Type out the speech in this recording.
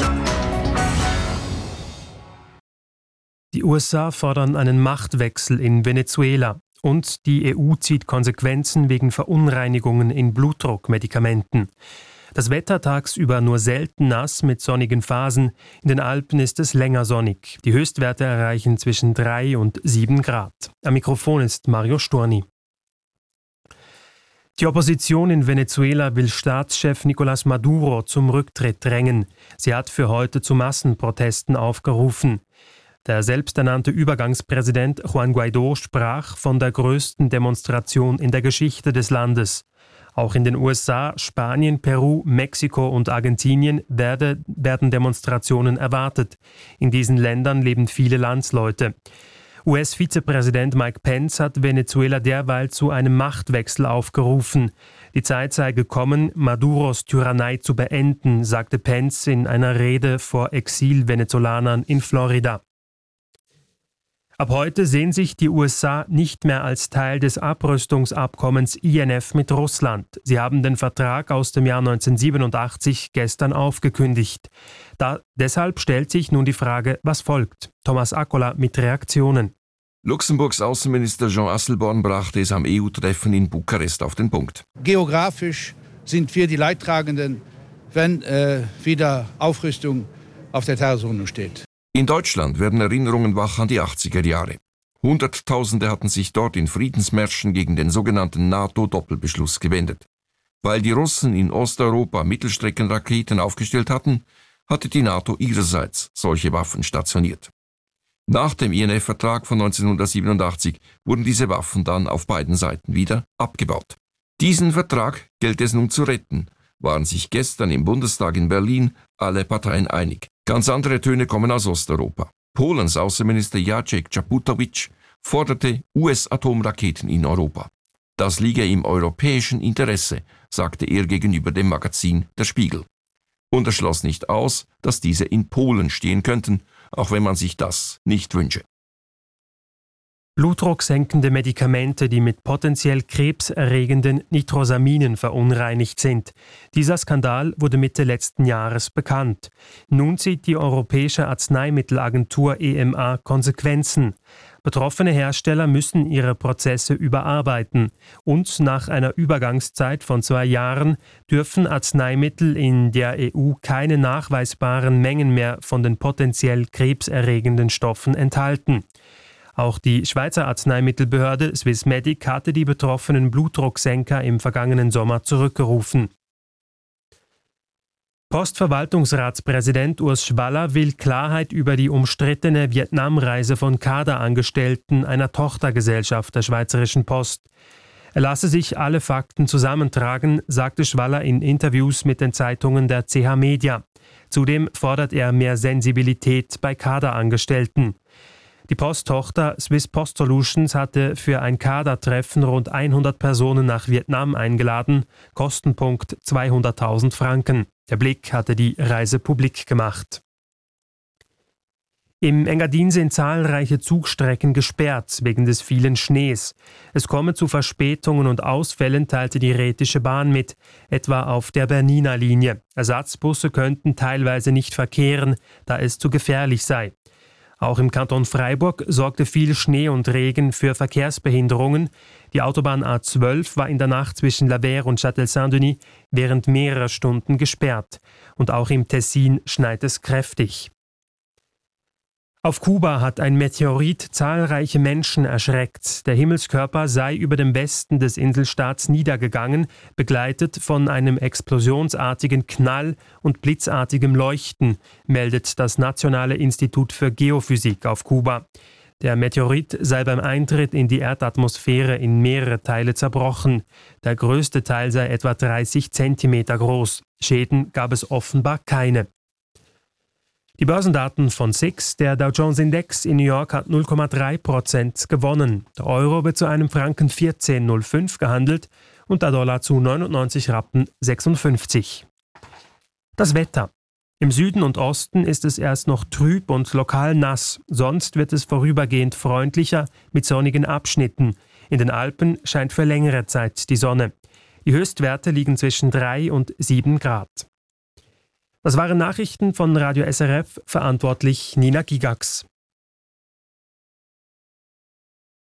Die USA fordern einen Machtwechsel in Venezuela und die EU zieht Konsequenzen wegen Verunreinigungen in Blutdruckmedikamenten. Das Wetter tagsüber nur selten nass mit sonnigen Phasen. In den Alpen ist es länger sonnig. Die Höchstwerte erreichen zwischen 3 und 7 Grad. Am Mikrofon ist Mario Storni. Die Opposition in Venezuela will Staatschef Nicolás Maduro zum Rücktritt drängen. Sie hat für heute zu Massenprotesten aufgerufen. Der selbsternannte Übergangspräsident Juan Guaidó sprach von der größten Demonstration in der Geschichte des Landes. Auch in den USA, Spanien, Peru, Mexiko und Argentinien werden Demonstrationen erwartet. In diesen Ländern leben viele Landsleute. US-Vizepräsident Mike Pence hat Venezuela derweil zu einem Machtwechsel aufgerufen. Die Zeit sei gekommen, Maduros Tyrannei zu beenden, sagte Pence in einer Rede vor Exil-Venezolanern in Florida. Ab heute sehen sich die USA nicht mehr als Teil des Abrüstungsabkommens INF mit Russland. Sie haben den Vertrag aus dem Jahr 1987 gestern aufgekündigt. Deshalb stellt sich nun die Frage, was folgt? Thomas Akkola mit Reaktionen. Luxemburgs Außenminister Jean Asselborn brachte es am EU-Treffen in Bukarest auf den Punkt. Geografisch sind wir die Leidtragenden, wenn wieder Aufrüstung auf der Tagesordnung steht. In Deutschland werden Erinnerungen wach an die 80er Jahre. Hunderttausende hatten sich dort in Friedensmärschen gegen den sogenannten NATO-Doppelbeschluss gewendet. Weil die Russen in Osteuropa Mittelstreckenraketen aufgestellt hatten, hatte die NATO ihrerseits solche Waffen stationiert. Nach dem INF-Vertrag von 1987 wurden diese Waffen dann auf beiden Seiten wieder abgebaut. Diesen Vertrag gilt es nun zu retten, waren sich gestern im Bundestag in Berlin alle Parteien einig. Ganz andere Töne kommen aus Osteuropa. Polens Außenminister Jacek Czaputowicz forderte US-Atomraketen in Europa. Das liege im europäischen Interesse, sagte er gegenüber dem Magazin Der Spiegel. Und er schloss nicht aus, dass diese in Polen stehen könnten, auch wenn man sich das nicht wünsche. Blutdrucksenkende Medikamente, die mit potenziell krebserregenden Nitrosaminen verunreinigt sind. Dieser Skandal wurde Mitte letzten Jahres bekannt. Nun zieht die Europäische Arzneimittelagentur EMA Konsequenzen. Betroffene Hersteller müssen ihre Prozesse überarbeiten. Und nach einer Übergangszeit von 2 Jahren dürfen Arzneimittel in der EU keine nachweisbaren Mengen mehr von den potenziell krebserregenden Stoffen enthalten. Auch die Schweizer Arzneimittelbehörde Swissmedic hatte die betroffenen Blutdrucksenker im vergangenen Sommer zurückgerufen. Postverwaltungsratspräsident Urs Schwaller will Klarheit über die umstrittene Vietnamreise von Kaderangestellten einer Tochtergesellschaft der Schweizerischen Post. Er lasse sich alle Fakten zusammentragen, sagte Schwaller in Interviews mit den Zeitungen der CH Media. Zudem fordert er mehr Sensibilität bei Kaderangestellten. Die Posttochter Swiss Post Solutions hatte für ein Kadertreffen rund 100 Personen nach Vietnam eingeladen, Kostenpunkt 200.000 Franken. Der Blick hatte die Reise publik gemacht. Im Engadin sind zahlreiche Zugstrecken gesperrt wegen des vielen Schnees. Es komme zu Verspätungen und Ausfällen, teilte die Rätische Bahn mit, etwa auf der Bernina Linie. Ersatzbusse könnten teilweise nicht verkehren, da es zu gefährlich sei. Auch im Kanton Freiburg sorgte viel Schnee und Regen für Verkehrsbehinderungen. Die Autobahn A12 war in der Nacht zwischen Lavère und Châtel-Saint-Denis während mehrerer Stunden gesperrt. Und auch im Tessin schneit es kräftig. Auf Kuba hat ein Meteorit zahlreiche Menschen erschreckt. Der Himmelskörper sei über dem Westen des Inselstaats niedergegangen, begleitet von einem explosionsartigen Knall und blitzartigem Leuchten, meldet das Nationale Institut für Geophysik auf Kuba. Der Meteorit sei beim Eintritt in die Erdatmosphäre in mehrere Teile zerbrochen. Der größte Teil sei etwa 30 Zentimeter groß. Schäden gab es offenbar keine. Die Börsendaten von SIX, der Dow Jones Index in New York hat 0,3% gewonnen. Der Euro wird zu einem Franken 14,05 gehandelt und der Dollar zu 99 Rappen 56. Das Wetter. Im Süden und Osten ist es erst noch trüb und lokal nass, sonst wird es vorübergehend freundlicher mit sonnigen Abschnitten. In den Alpen scheint für längere Zeit die Sonne. Die Höchstwerte liegen zwischen 3 und 7 Grad. Das waren Nachrichten von Radio SRF, verantwortlich Nina Gigax.